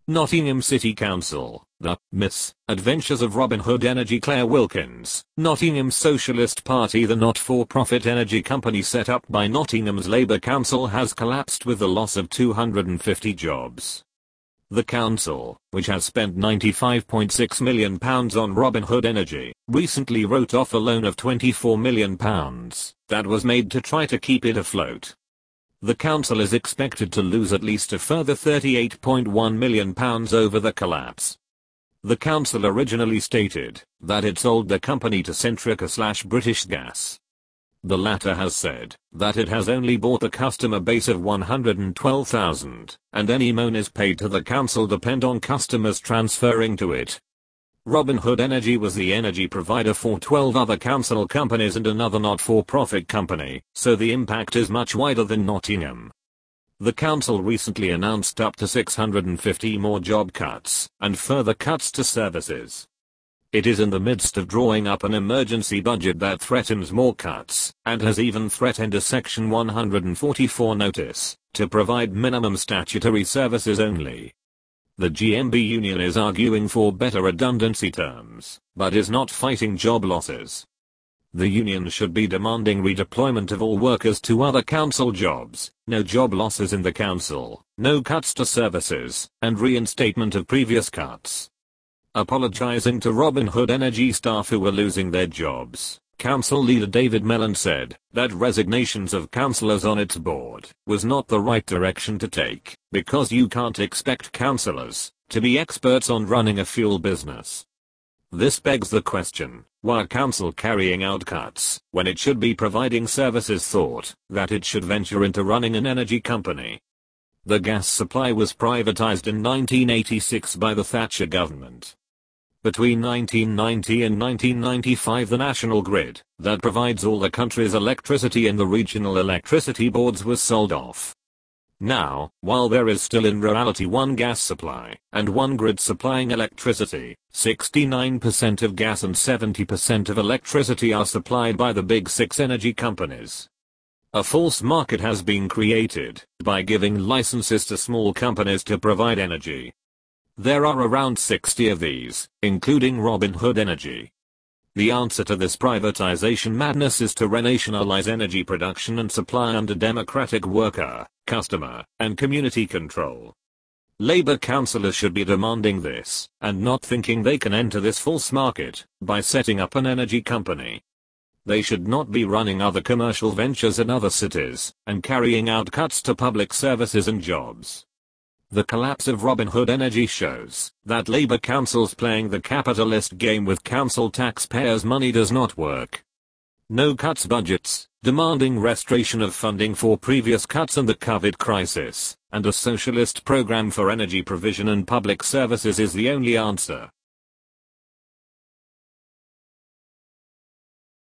Nottingham City Council, the Misadventures of Robin Hood Energy. Claire Wilkins, Nottingham Socialist Party. The not-for-profit energy company set up by Nottingham's Labour Council has collapsed with the loss of 250 jobs. The council, which has spent £95.6 million on Robin Hood Energy, recently wrote off a loan of £24 million that was made to try to keep it afloat. The council is expected to lose at least a further £38.1 million over the collapse. The council originally stated that it sold the company to Centrica/British Gas. The latter has said that it has only bought a customer base of 112,000, and any monies paid to the council depend on customers transferring to it. Robin Hood Energy was the energy provider for 12 other council companies and another not-for-profit company, so the impact is much wider than Nottingham. The council recently announced up to 650 more job cuts and further cuts to services. It is in the midst of drawing up an emergency budget that threatens more cuts, and has even threatened a Section 144 notice to provide minimum statutory services only. The GMB union is arguing for better redundancy terms, but is not fighting job losses. The union should be demanding redeployment of all workers to other council jobs, no job losses in the council, no cuts to services, and reinstatement of previous cuts. Apologizing to Robin Hood Energy staff who were losing their jobs, council leader David Mellon said that resignations of councillors on its board was not the right direction to take, because you can't expect councillors to be experts on running a fuel business. This begs the question, why council carrying out cuts when it should be providing services? Thought that it should venture into running an energy company. The gas supply was privatized in 1986 by the Thatcher government. Between 1990 and 1995, the national grid, that provides all the country's electricity and the regional electricity boards, was sold off. Now, while there is still in reality one gas supply and one grid supplying electricity, 69% of gas and 70% of electricity are supplied by the big six energy companies. A false market has been created by giving licenses to small companies to provide energy. There are around 60 of these, including Robin Hood Energy. The answer to this privatization madness is to renationalize energy production and supply under democratic worker, customer, and community control. Labour councillors should be demanding this, and not thinking they can enter this false market by setting up an energy company. They should not be running other commercial ventures in other cities, and carrying out cuts to public services and jobs. The collapse of Robin Hood Energy shows that Labour councils playing the capitalist game with council taxpayers' money does not work. No cuts budgets, demanding restoration of funding for previous cuts and the COVID crisis, and a socialist program for energy provision and public services is the only answer.